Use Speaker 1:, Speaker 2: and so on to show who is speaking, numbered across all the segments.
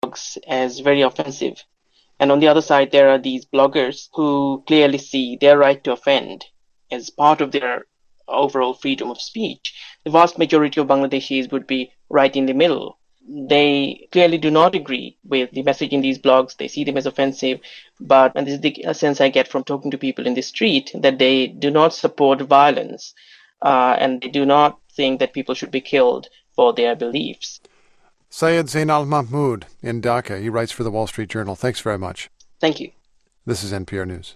Speaker 1: as very offensive. And on the other side, there are these bloggers who clearly see their right to offend as part of their overall freedom of speech. The vast majority of Bangladeshis would be right in the middle. They clearly do not agree with the message in these blogs. They see them as offensive. And this is the sense I get from talking to people in the street, that they do not support violence, and they do not think that people should be killed for their beliefs.
Speaker 2: Syed Zainal Mahmood in Dhaka. He writes for the Wall Street Journal. Thanks very much.
Speaker 1: Thank you.
Speaker 2: This is NPR News.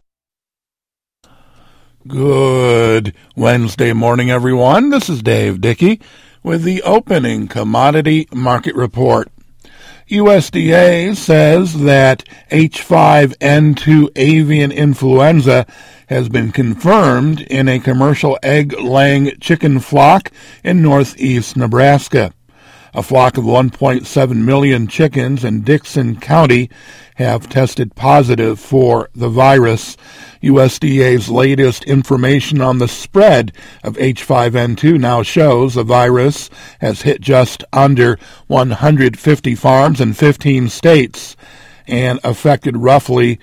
Speaker 3: Good Wednesday morning, everyone. This is Dave Dickey with the opening commodity market report. USDA says that H5N2 avian influenza has been confirmed in a commercial egg-laying chicken flock in northeast Nebraska. A flock of 1.7 million chickens in Dixon County have tested positive for the virus. USDA's latest information on the spread of H5N2 now shows the virus has hit just under 150 farms in 15 states and affected roughly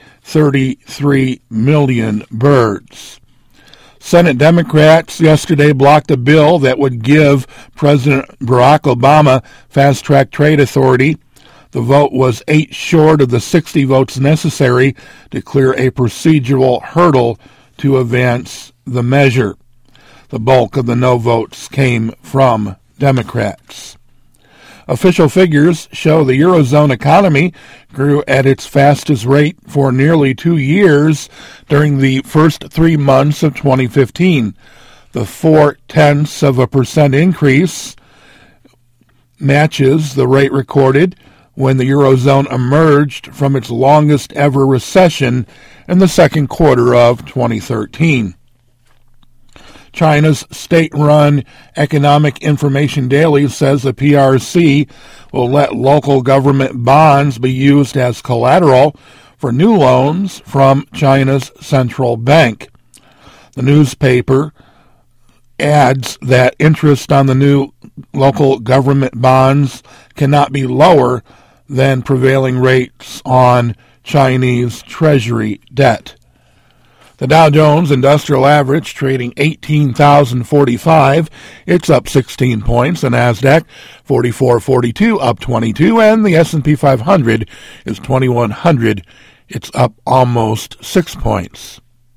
Speaker 3: 33 million birds. Senate Democrats yesterday blocked a bill that would give President Barack Obama fast-track trade authority. The vote was 8 short of the 60 votes necessary to clear a procedural hurdle to advance the measure. The bulk of the no votes came from Democrats. Official figures show the Eurozone economy grew at its fastest rate for nearly 2 years during the first 3 months of 2015. The 0.4% increase matches the rate recorded when the Eurozone emerged from its longest ever recession in the second quarter of 2013. China's state-run Economic Information Daily says the PRC will let local government bonds be used as collateral for new loans from China's central bank. The newspaper adds that interest on the new local government bonds cannot be lower than prevailing rates on Chinese treasury debt. The Dow Jones Industrial Average trading 18,045. It's up 16 points. The Nasdaq 4442 up 22, and the S&P 500 is 2100. It's up almost 6 points.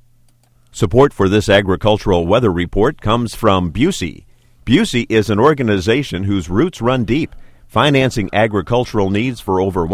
Speaker 4: Support for this agricultural weather report comes from Busey. Busey is an organization whose roots run deep, financing agricultural needs for over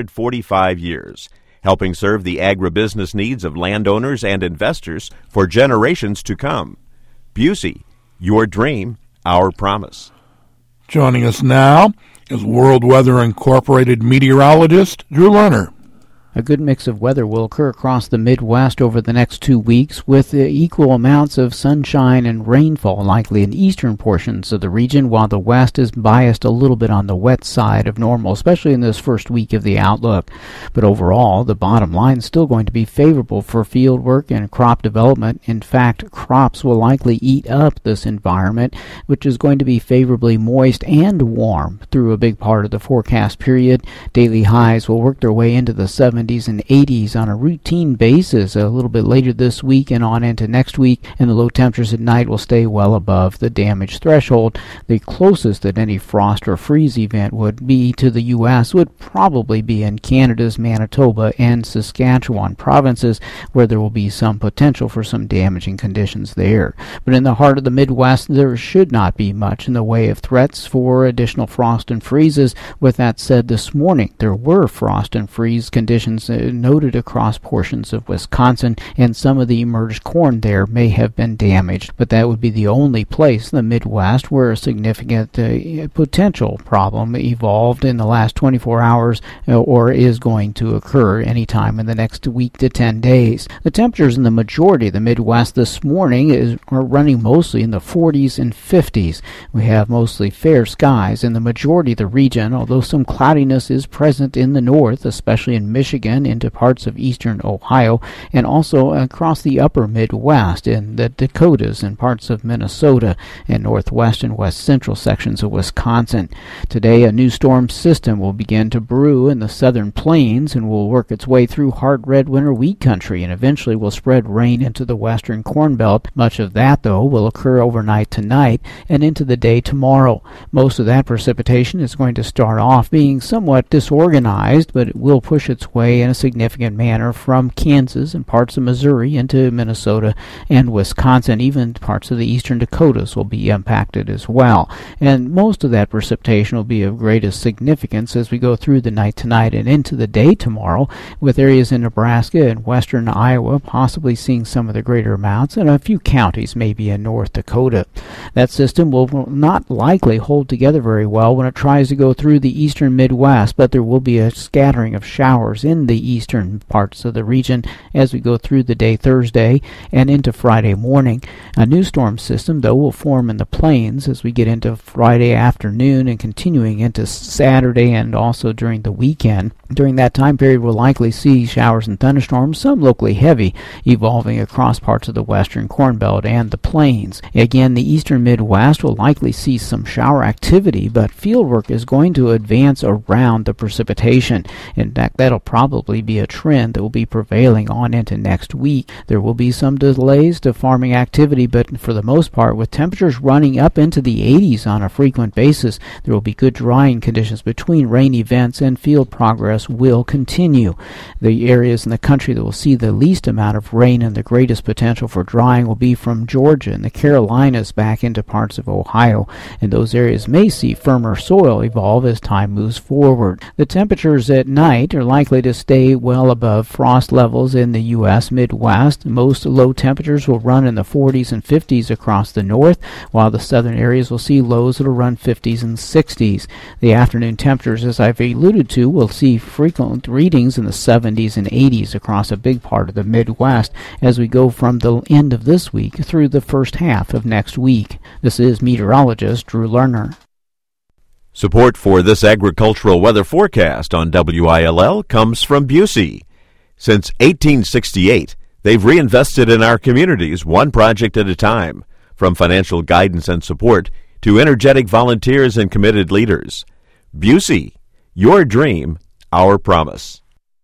Speaker 4: 145 years. Helping serve the agribusiness needs of landowners and investors for generations to come. Busey, your dream, our promise.
Speaker 3: Joining us now is World Weather Incorporated meteorologist Drew Lerner.
Speaker 5: A good mix of weather will occur across the Midwest over the next 2 weeks, with equal amounts of sunshine and rainfall likely in eastern portions of the region, while the west is biased a little bit on the wet side of normal, especially in this first week of the outlook. But overall, the bottom line is still going to be favorable for field work and crop development. In fact, crops will likely eat up this environment, which is going to be favorably moist and warm through a big part of the forecast period. Daily highs will work their way into the 70s and 80s on a routine basis a little bit later this week and on into next week, and the low temperatures at night will stay well above the damage threshold. The closest that any frost or freeze event would be to the U.S. would probably be in Canada's Manitoba and Saskatchewan provinces, where there will be some potential for some damaging conditions there. But in the heart of the Midwest, there should not be much in the way of threats for additional frost and freezes. With that said, this morning there were frost and freeze conditions noted across portions of Wisconsin, and some of the emerged corn there may have been damaged, but that would be the only place in the Midwest where a significant potential problem evolved in the last 24 hours or is going to occur anytime in the next week to 10 days. The temperatures in the majority of the Midwest this morning are running mostly in the 40s and 50s. We have mostly fair skies in the majority of the region, although some cloudiness is present in the north, especially in Michigan Michigan into parts of eastern Ohio, and also across the upper Midwest in the Dakotas and parts of Minnesota and northwest and west central sections of Wisconsin. Today, a new storm system will begin to brew in the southern plains and will work its way through hard red winter wheat country and eventually will spread rain into the western corn belt. Much of that, though, will occur overnight tonight and into the day tomorrow. Most of that precipitation is going to start off being somewhat disorganized, but it will push its way in a significant manner from Kansas and parts of Missouri into Minnesota and Wisconsin. Even parts of the eastern Dakotas will be impacted as well. And most of that precipitation will be of greatest significance as we go through the night tonight and into the day tomorrow, with areas in Nebraska and western Iowa possibly seeing some of the greater amounts, and a few counties maybe in North Dakota. That system will not likely hold together very well when it tries to go through the eastern Midwest, but there will be a scattering of showers in the eastern parts of the region as we go through the day Thursday and into Friday morning. A new storm system, though, will form in the plains as we get into Friday afternoon and continuing into Saturday and also during the weekend. During that time period, we'll likely see showers and thunderstorms, some locally heavy, evolving across parts of the western Corn Belt and the plains. Again, the eastern Midwest will likely see some shower activity, but fieldwork is going to advance around the precipitation. In fact, that'll probably be a trend that will be prevailing on into next week. There will be some delays to farming activity, but for the most part, with temperatures running up into the 80s on a frequent basis, there will be good drying conditions between rain events, and field progress will continue. The areas in the country that will see the least amount of rain and the greatest potential for drying will be from Georgia and the Carolinas back into parts of Ohio, and those areas may see firmer soil evolve as time moves forward. The temperatures at night are likely to stay well above frost levels in the U.S. Midwest. Most low temperatures will run in the 40s and 50s across the north, while the southern areas will see lows that will run 50s and 60s. The afternoon temperatures, as I've alluded to, will see frequent readings in the 70s and 80s across a big part of the Midwest as we go from the end of this week through the first half of next week. This is meteorologist Drew Lerner.
Speaker 4: Support for this agricultural weather forecast on WILL comes from Busey. Since 1868, they've reinvested in our communities one project at a time, from financial guidance and support to energetic volunteers and committed leaders. Busey, your dream, our promise.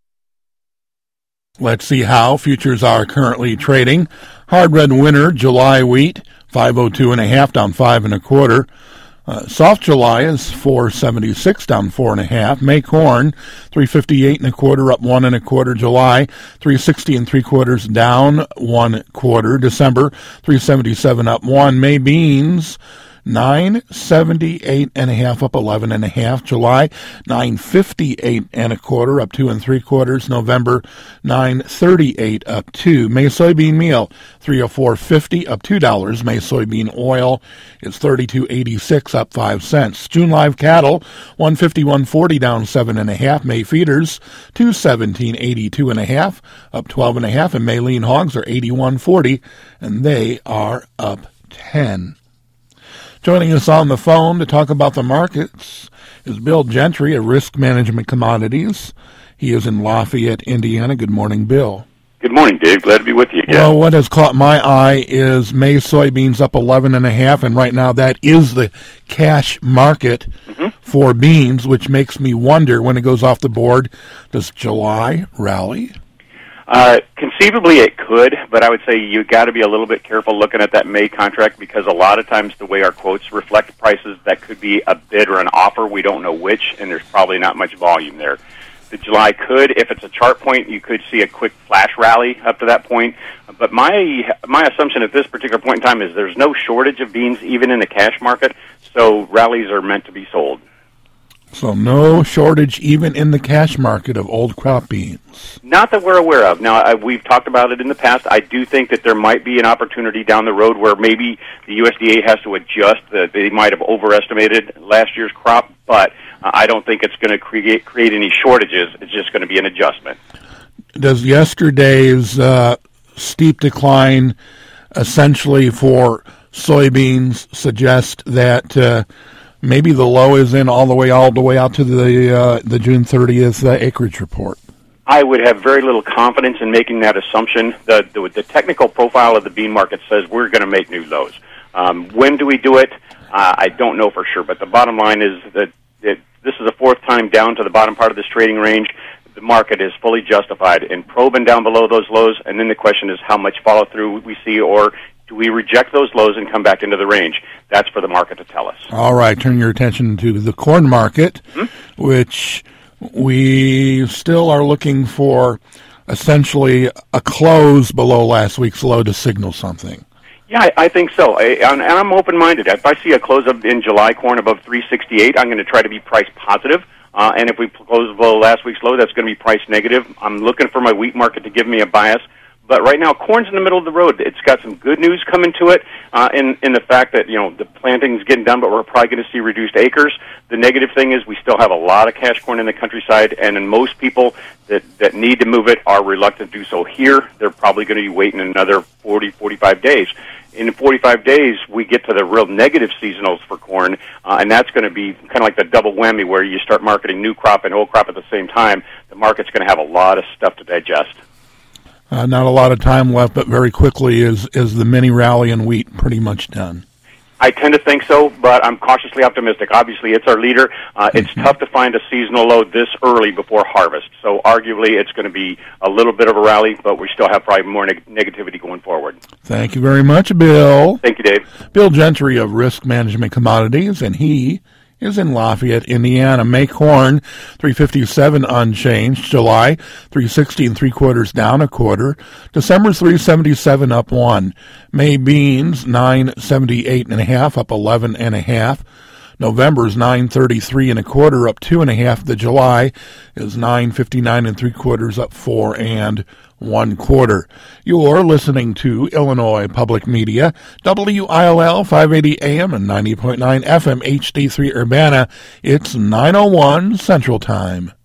Speaker 3: Let's see how futures are currently trading. Hard red winter July wheat 502.5 down 5 1/4. Soft July is 476 down 4 1/2. May corn 358 1/4 up 1 1/4. July 360 3/4 down 1 1/4. December 377 up 1. May beans 978 1/2 up 11 1/2. July 958 1/4 up 2 3/4. November 938 up 2. May soybean meal 304.50 up $2. May soybean oil is 32.86 up 5 cents. June live cattle 150-140 down 7 1/2. May feeders 217.82 1/2 up 12 1/2. And May lean hogs are 81.40 and they are up 10. Joining us on the phone to talk about the markets is Bill Gentry of Risk Management Commodities. He is in Lafayette, Indiana. Good morning, Bill.
Speaker 6: Good morning, Dave. Glad to be with you again.
Speaker 3: Well, what has caught my eye is May soybeans up 11 1/2, and right now that is the cash market for beans, which makes me wonder when it goes off the board, does July rally?
Speaker 6: Conceivably it could, but I would say you got to be a little bit careful looking at that May contract, because a lot of times the way our quotes reflect prices, that could be a bid or an offer. We don't know which, and there's probably not much volume there. The July could, if it's a chart point, you could see a quick flash rally up to that point. But my assumption at this particular point in time is there's no shortage of beans even in the cash market, so rallies are meant to be sold.
Speaker 3: So no shortage even in the cash market of old crop beans.
Speaker 6: Not that we're aware of. Now, we've talked about it in the past. I do think that there might be an opportunity down the road where maybe the USDA has to adjust. They might have overestimated last year's crop, but I don't think it's going to create any shortages. It's just going to be an adjustment.
Speaker 3: Does yesterday's steep decline essentially for soybeans suggest that maybe the low is in all the way out to the June 30th acreage report?
Speaker 6: I would have very little confidence in making that assumption. The technical profile of the bean market says we're going to make new lows. When do we do it? I don't know for sure, but the bottom line is that this is the fourth time down to the bottom part of this trading range. The market is fully justified in probing down below those lows, and then the question is how much follow-through we see, or do we reject those lows and come back into the range? That's for the market to tell us.
Speaker 3: All right, turn your attention to the corn market, which we still are looking for essentially a close below last week's low to signal something.
Speaker 6: Yeah, I think so. And I'm open-minded. If I see a close up in July corn above 368, I'm going to try to be price positive. And if we close below last week's low, that's going to be price negative. I'm looking for my wheat market to give me a bias. But right now, corn's in the middle of the road. It's got some good news coming to it in the fact that, the planting's getting done, but we're probably going to see reduced acres. The negative thing is we still have a lot of cash corn in the countryside, and then most people that need to move it are reluctant to do so here. They're probably going to be waiting another 40, 45 days. In 45 days, we get to the real negative seasonals for corn, and that's going to be kind of like the double whammy where you start marketing new crop and old crop at the same time. The market's going to have a lot of stuff to digest.
Speaker 3: Not a lot of time left, but very quickly is the mini rally in wheat pretty much done?
Speaker 6: I tend to think so, but I'm cautiously optimistic. Obviously, it's our leader. It's tough to find a seasonal low this early before harvest. So arguably, it's going to be a little bit of a rally, but we still have probably more negativity going forward.
Speaker 3: Thank you very much, Bill.
Speaker 6: Thank you, Dave.
Speaker 3: Bill Gentry of Risk Management Commodities, and he is in Lafayette, Indiana. May corn, 357 unchanged. July, 360 3/4 down 1/4. December's 377 up 1. May beans, 978 1/2 up 11 1/2. November's 933 1/4 up 2 1/2. The July is 959 3/4 up 4 1/4. You're listening to Illinois Public Media, WILL 580 AM and 90.9 FM HD3 Urbana. It's 9:01 Central Time.